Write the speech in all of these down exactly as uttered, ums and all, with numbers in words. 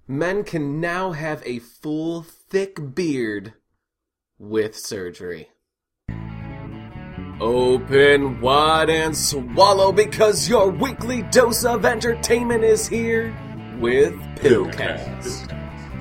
Men can now have a full, thick beard with surgery. Open wide and swallow, because your weekly dose of entertainment is here with Pillcast.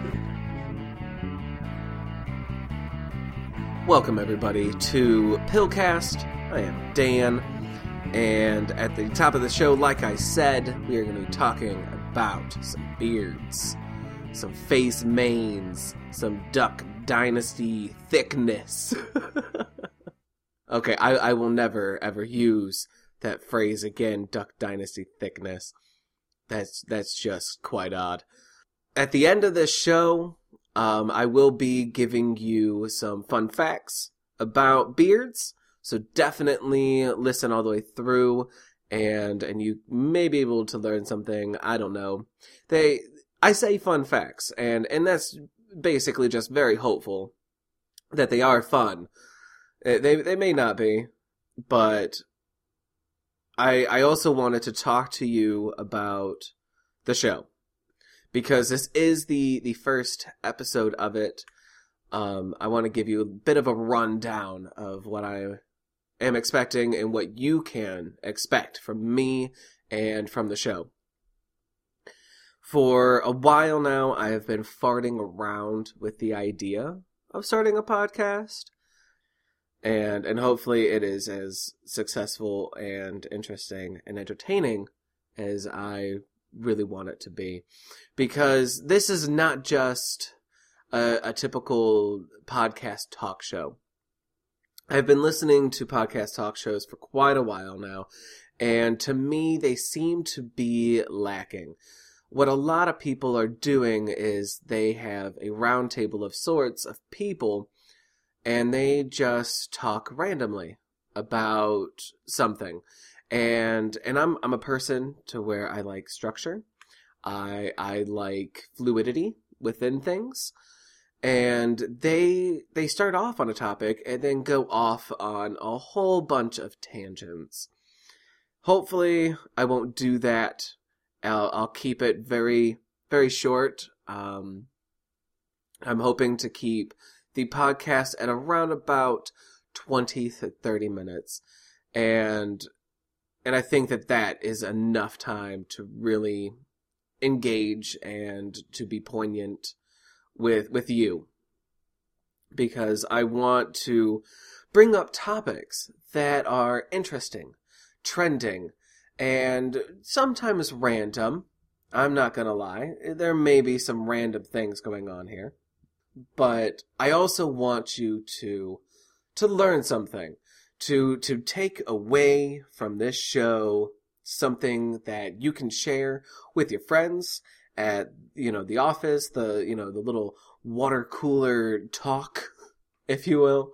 Welcome everybody to Pillcast. I am Dan, and at the top of the show, like I said, we are going to be talking about some beards, some face manes, some Duck Dynasty thickness. Okay, I, I will never, ever use that phrase again, Duck Dynasty thickness. That's that's just quite odd. At the end of this show, um, I will be giving you some fun facts about beards, so definitely listen all the way through, and and you may be able to learn something. I don't know. They, I say fun facts, and, and that's basically just very hopeful that they are fun. They they may not be, but I I also wanted to talk to you about the show, because this is the, the first episode of it. Um, I want to give you a bit of a rundown of what I am expecting and what you can expect from me and from the show. For a while now, I have been farting around with the idea of starting a podcast. And and hopefully it is as successful and interesting and entertaining as I really want it to be. Because this is not just a, a typical podcast talk show. I've been listening to podcast talk shows for quite a while now, and to me they seem to be lacking. What a lot of people are doing is they have a round table of sorts of people, and they just talk randomly about something. And and I'm I'm a person to where I like structure. I I like fluidity within things. And they they start off on a topic and then go off on a whole bunch of tangents. Hopefully I won't do that. I'll I'll keep it very very short. Um I'm hoping to keep the podcast at around about twenty to thirty minutes. And and I think that that is enough time to really engage and to be poignant with with you. Because I want to bring up topics that are interesting, trending, and sometimes random. I'm not gonna lie. There may be some random things going on here. But I also want you to to learn something, to to take away from this show something that you can share with your friends at, you know, the office, the, you know, the little water cooler talk, if you will.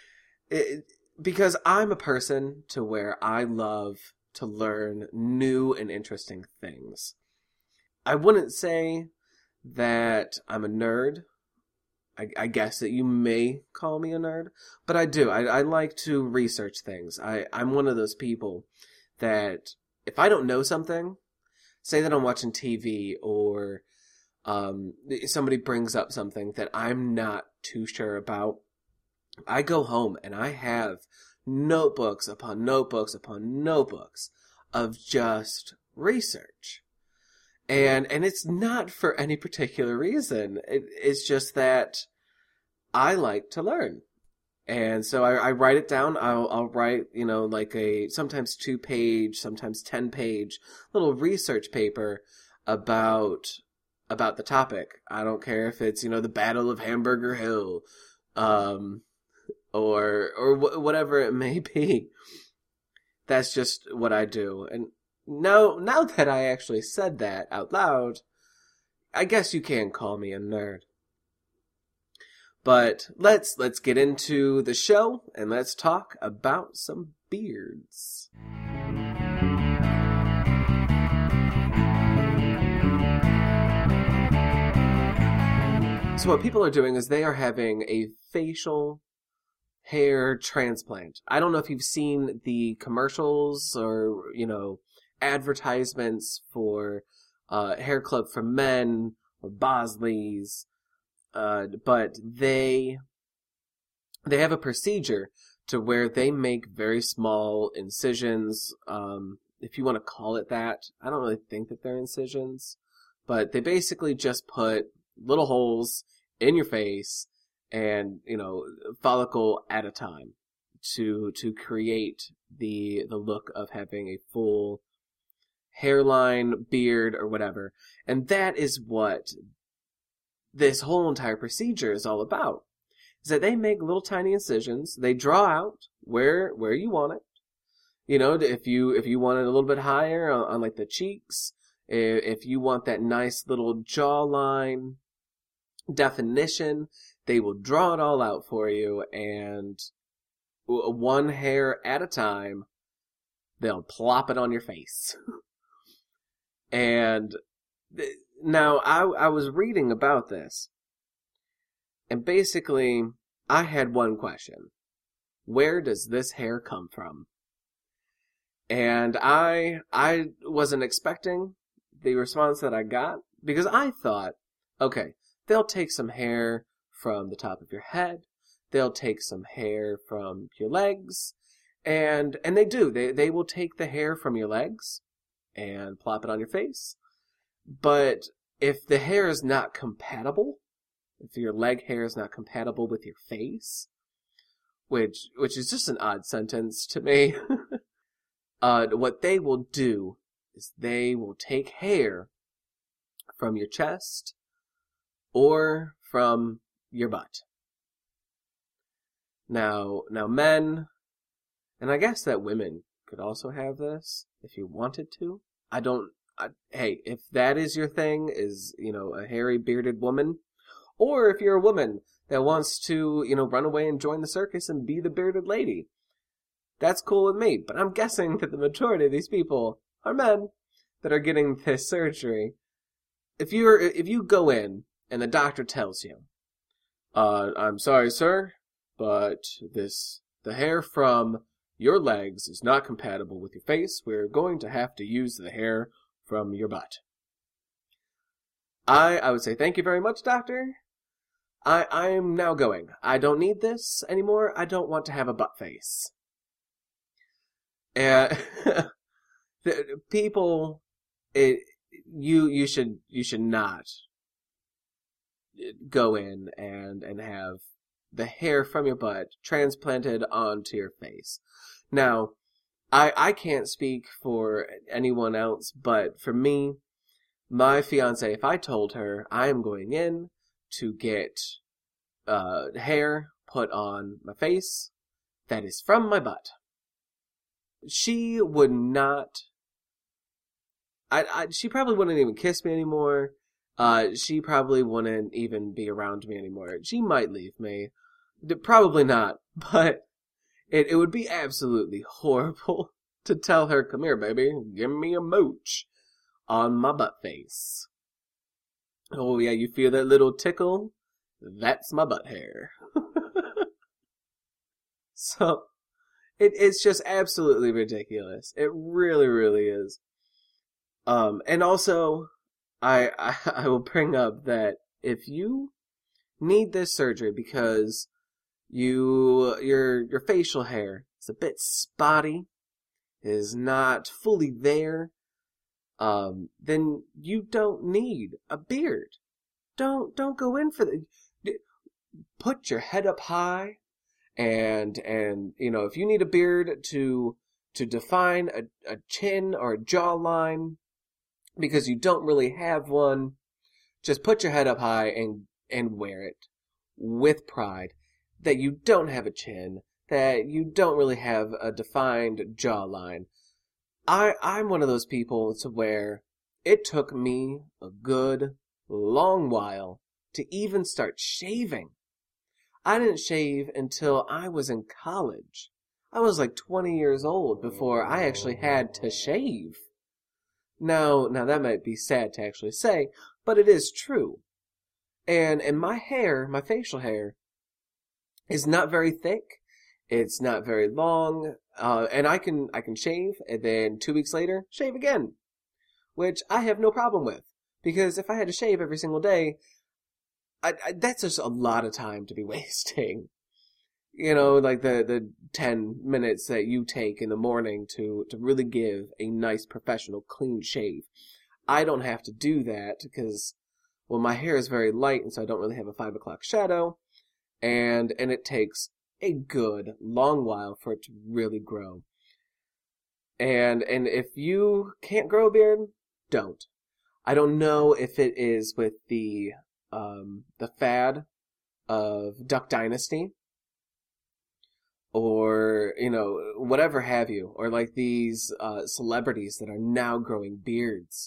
It, because I'm a person to where I love to learn new and interesting things. I wouldn't say that I'm a nerd. I, I guess that you may call me a nerd, but I do. I, I like to research things. I, I'm one of those people that if I don't know something, say that I'm watching T V or um, somebody brings up something that I'm not too sure about, I go home and I have notebooks upon notebooks upon notebooks of just research. And and it's not for any particular reason. It, it's just that I like to learn. And so I, I write it down. I'll, I'll write, you know, like a sometimes two page, sometimes ten page little research paper about about the topic. I don't care if it's, you know, the Battle of Hamburger Hill, um, or or wh- whatever it may be. That's just what I do. And Now, now that I actually said that out loud, I guess you can call me a nerd. But let's let's get into the show and let's talk about some beards. So what people are doing is they are having a facial hair transplant. I don't know if you've seen the commercials or, you know, advertisements for uh, Hair Club for Men or Bosleys, uh, but they they have a procedure to where they make very small incisions, um, if you want to call it that. I don't really think that they're incisions, but they basically just put little holes in your face and, you know, follicle at a time to to create the the look of having a full hairline, beard, or whatever. And that is what this whole entire procedure is all about. Is that they make little tiny incisions, they draw out where where you want it. You know, if you if you want it a little bit higher on, on like the cheeks, if you want that nice little jawline definition, they will draw it all out for you, and one hair at a time, they'll plop it on your face. And th- now I I was reading about this, and basically I had one question: where does this hair come from? And I I wasn't expecting the response that I got, because I thought, okay, they'll take some hair from the top of your head, they'll take some hair from your legs, and and they do. They they will take the hair from your legs and plop it on your face. But if the hair is not compatible, if your leg hair is not compatible with your face, which which is just an odd sentence to me, uh, what they will do is they will take hair from your chest or from your butt. Now, now men, and I guess that women could also have this if you wanted to. I don't, I, hey, if that is your thing, is, you know, a hairy bearded woman, or if you're a woman that wants to, you know, run away and join the circus and be the bearded lady, that's cool with me. But I'm guessing that the majority of these people are men that are getting this surgery. If you're, if you go in and the doctor tells you, uh, I'm sorry, sir, but this, the hair from your legs is not compatible with your face. We're going to have to use the hair from your butt. I, I would say, thank you very much, doctor. I, I am now going. I don't need this anymore. I don't want to have a butt face. And the, people, it, you, you should, you should not go in and, and have the hair from your butt transplanted onto your face. Now, I, I can't speak for anyone else, but for me, my fiance, if I told her I am going in to get uh, hair put on my face that is from my butt, she would not, I, I she probably wouldn't even kiss me anymore. Uh, she probably wouldn't even be around me anymore. She might leave me. Probably not, but it, it would be absolutely horrible to tell her, come here, baby, give me a mooch on my butt face. Oh, yeah, you feel that little tickle? That's my butt hair. So, it, it's just absolutely ridiculous. It really, really is. Um, and also, I, I, I will bring up that if you need this surgery because you, your, your facial hair is a bit spotty, is not fully there, um, then you don't need a beard. Don't, don't go in for the, put your head up high, and, and, you know, if you need a beard to, to define a, a chin or a jawline, because you don't really have one, just put your head up high and, and wear it with pride that you don't have a chin, that you don't really have a defined jawline. I, I'm one of those people to where it took me a good long while to even start shaving. I didn't shave until I was in college. I was like twenty years old before I actually had to shave. Now, now that might be sad to actually say, but it is true. And, and my hair, my facial hair, is not very thick. It's not very long. Uh, and I can, I can shave and then two weeks later, shave again. Which I have no problem with. Because if I had to shave every single day, I, I, that's just a lot of time to be wasting. You know, like the, the ten minutes that you take in the morning to, to really give a nice professional clean shave. I don't have to do that because, well, my hair is very light and so I don't really have a five o'clock shadow. And, and it takes a good long while for it to really grow. And, and if you can't grow a beard, don't. I don't know if it is with the, um, the fad of Duck Dynasty. Or, you know, whatever have you. Or like these uh, celebrities that are now growing beards.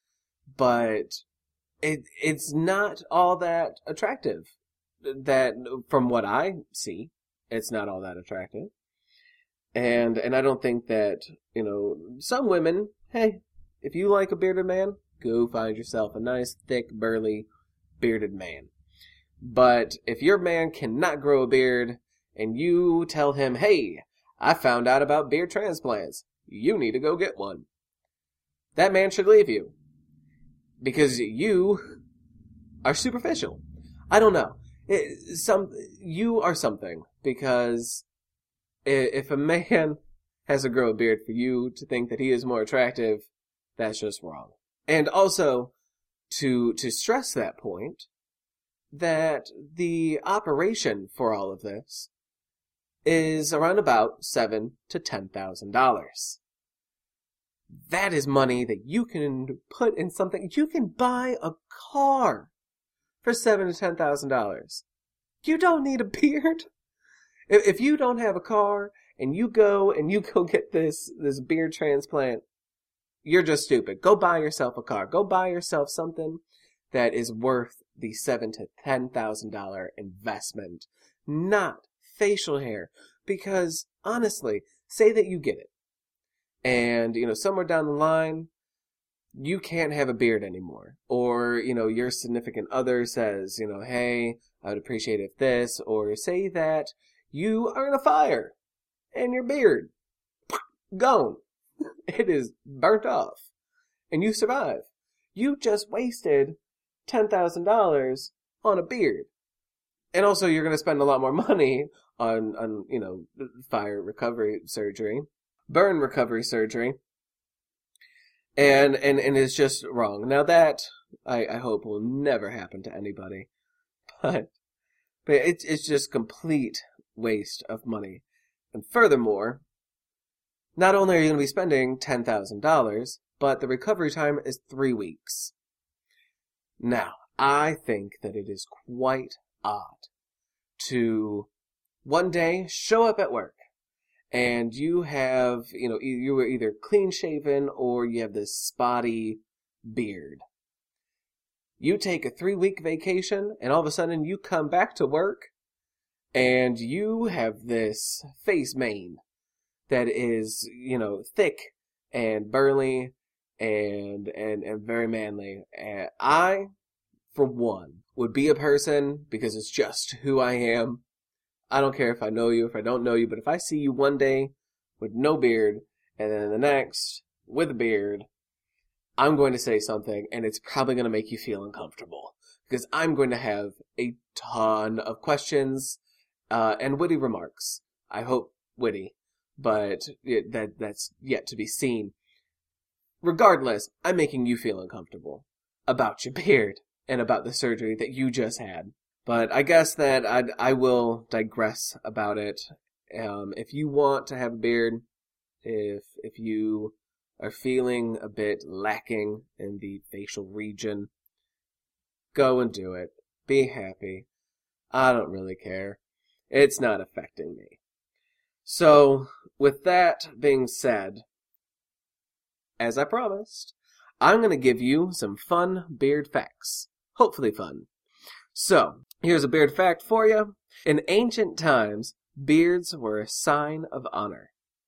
But it it's not all that attractive. That, from what I see, it's not all that attractive. And and I don't think that, you know, some women, hey, if you like a bearded man, go find yourself a nice, thick, burly, bearded man. But if your man cannot grow a beard, and you tell him, hey, I found out about beard transplants. You need to go get one. That man should leave you. Because you are superficial. I don't know. It, some You are something. Because if a man has to grow a beard for you to think that he is more attractive, that's just wrong. And also, to to stress that point, that the operation for all of this is around about seven to ten thousand dollars. That is money that you can put in something. You can buy a car for seven to ten thousand dollars. You don't need a beard. If, if you don't have a car and you go and you go get this this beard transplant, you're just stupid. Go buy yourself a car. Go buy yourself something that is worth the seven to ten thousand dollar investment, not facial hair. Because honestly, say that you get it, and you know somewhere down the line you can't have a beard anymore, or you know your significant other says, you know, hey, I would appreciate if this, or say that you are in a fire and your beard gone, it is burnt off, and you survive. You just wasted ten thousand dollars on a beard. And also, you're going to spend a lot more money on, on, you know, fire recovery surgery, burn recovery surgery, and and, and it's just wrong. Now that, I, I hope, will never happen to anybody, but but it's it's just complete waste of money. And furthermore, not only are you going to be spending ten thousand dollars, but the recovery time is three weeks. Now, I think that it is quite odd to one day show up at work and you have, you know, you were either clean shaven or you have this spotty beard. You take a three week vacation and all of a sudden you come back to work and you have this face mane that is, you know, thick and burly and and, and very manly. And I, for one, would be a person, because it's just who I am. I don't care if I know you, if I don't know you, but if I see you one day with no beard, and then the next with a beard, I'm going to say something, and it's probably going to make you feel uncomfortable. Because I'm going to have a ton of questions uh, and witty remarks. I hope witty, but it, that that's yet to be seen. Regardless, I'm making you feel uncomfortable about your beard and about the surgery that you just had. But I guess that I'd, I will digress about it. Um, if you want to have a beard, if if you are feeling a bit lacking in the facial region, go and do it. Be happy. I don't really care. It's not affecting me. So, with that being said, as I promised, I'm going to give you some fun beard facts. Hopefully fun. So, here's a beard fact for you. In ancient times, beards were a sign of honor.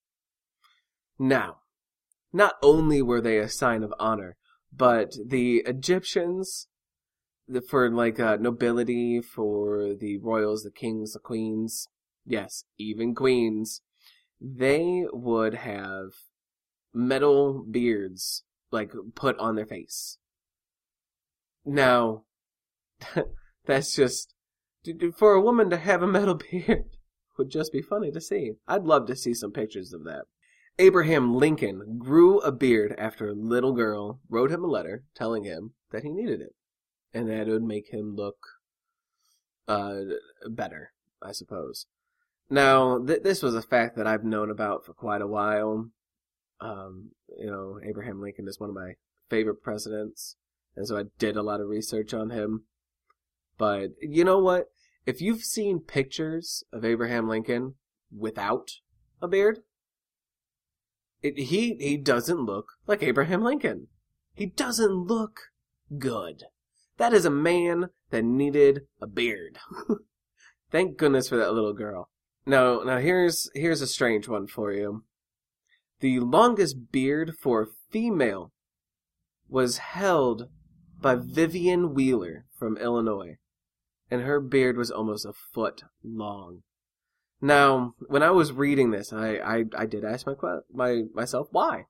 Now, not only were they a sign of honor, but the Egyptians, the, for like uh, nobility, for the royals, the kings, the queens, yes, even queens, they would have metal beards like put on their face. Now, that's just, for a woman to have a metal beard would just be funny to see. I'd love to see some pictures of that. Abraham Lincoln grew a beard after a little girl wrote him a letter telling him that he needed it, and that it would make him look uh, better, I suppose. Now, th- this was a fact that I've known about for quite a while. Um, you know, Abraham Lincoln is one of my favorite presidents, and so I did a lot of research on him. But you know what? If you've seen pictures of Abraham Lincoln without a beard, it, he he doesn't look like Abraham Lincoln. He doesn't look good. That is a man that needed a beard. Thank goodness for that little girl. Now, now here's here's a strange one for you. The longest beard for a female was held by Vivian Wheeler from Illinois, and her beard was almost a foot long. Now, when I was reading this, I I, I did ask my, my myself why.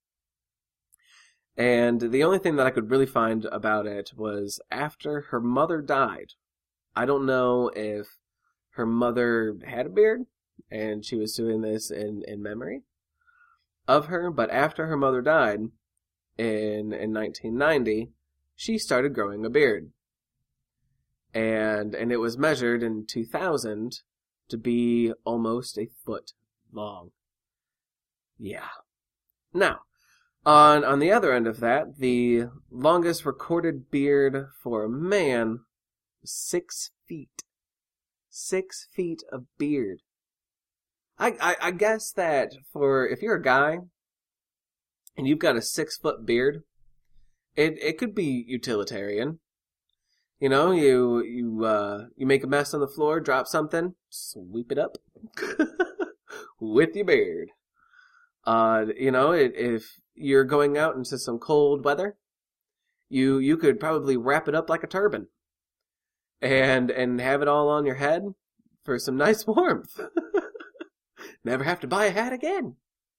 And the only thing that I could really find about it was after her mother died. I don't know if her mother had a beard and she was doing this in, in memory of her, but after her mother died in in nineteen ninety, she started growing a beard. And and it was measured in two thousand to be almost a foot long. Yeah. Now, on on the other end of that, the longest recorded beard for a man was six feet. Six feet of beard. I, I, I guess that for, if you're a guy and you've got a six foot beard, it, it could be utilitarian. You know, you, you, uh, you make a mess on the floor, drop something, sweep it up with your beard. Uh, you know, it, if you're going out into some cold weather, you, you could probably wrap it up like a turban and, and have it all on your head for some nice warmth. Never have to buy a hat again.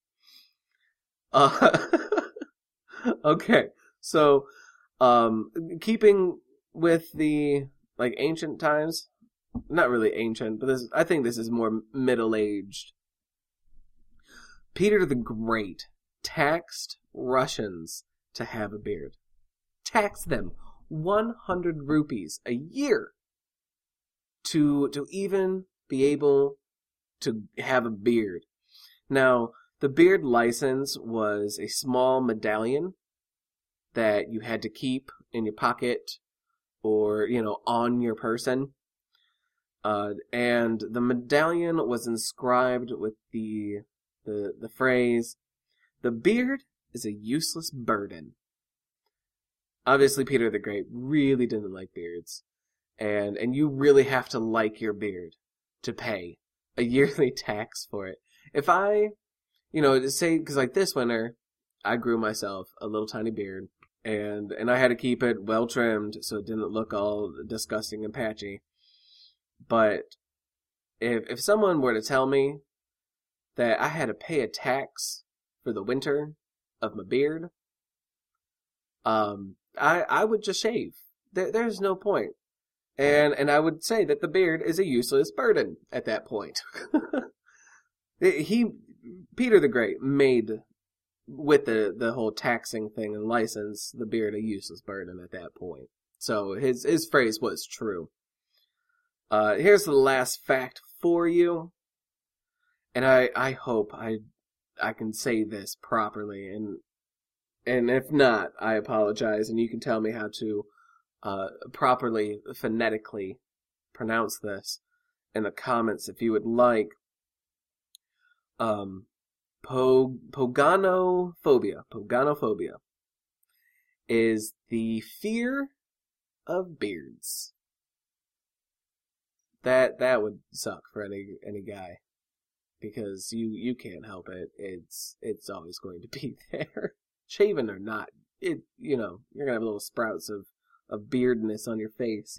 Uh, okay, so um, keeping with the like ancient times, not really ancient, but this I think this is more middle-aged. Peter the Great taxed Russians to have a beard. Taxed them one hundred rupees a year to to even be able to have a beard. Now, the beard license was a small medallion that you had to keep in your pocket or, you know, on your person. Uh, and the medallion was inscribed with the, the, the phrase, "The beard is a useless burden." Obviously, Peter the Great really didn't like beards. And, and you really have to like your beard to pay a yearly tax for it. If I, you know, say, because like this winter, I grew myself a little tiny beard, and and I had to keep it well trimmed so it didn't look all disgusting and patchy. But if if someone were to tell me that I had to pay a tax for the winter of my beard, um, I I would just shave. There there's no point. And and I would say that the beard is a useless burden at that point. he, Peter the Great, made, with the, the whole taxing thing and license, the beard a useless burden at that point. So his his phrase was true. Uh, here's the last fact for you, and I, I hope I I can say this properly, and and if not, I apologize, and you can tell me how to Uh, properly phonetically pronounce this in the comments if you would like. Um, po- Poganophobia. Poganophobia is the fear of beards. That that would suck for any any guy, because you you can't help it. It's it's always going to be there, shaven or not. It you know you're gonna have little sprouts of. of beardness on your face.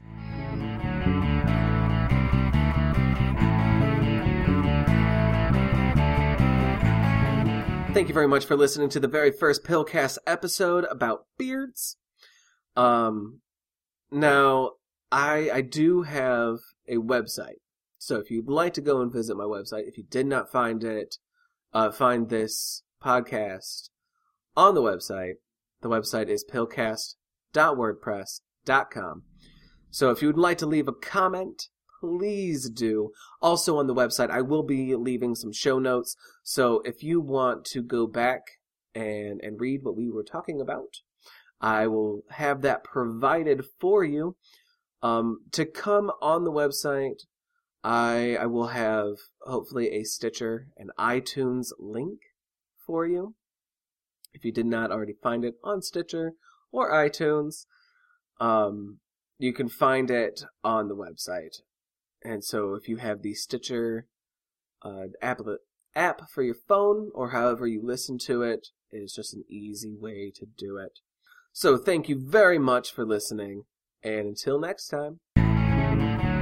Thank you very much for listening to the very first Pillcast episode about beards. Um, Now, I I do have a website. So if you'd like to go and visit my website, if you did not find it, uh, find this podcast on the website, the website is pillcast dot wordpress dot com. So if you would like to leave a comment, please do. Also on the website, I will be leaving some show notes. So if you want to go back and, and read what we were talking about, I will have that provided for you. Um, to come on the website, I I will have hopefully a Stitcher and iTunes link for you. If you did not already find it on Stitcher or iTunes, um, you can find it on the website. And so if you have the Stitcher uh, app, app for your phone, or however you listen to it, it is just an easy way to do it. So thank you very much for listening, and until next time.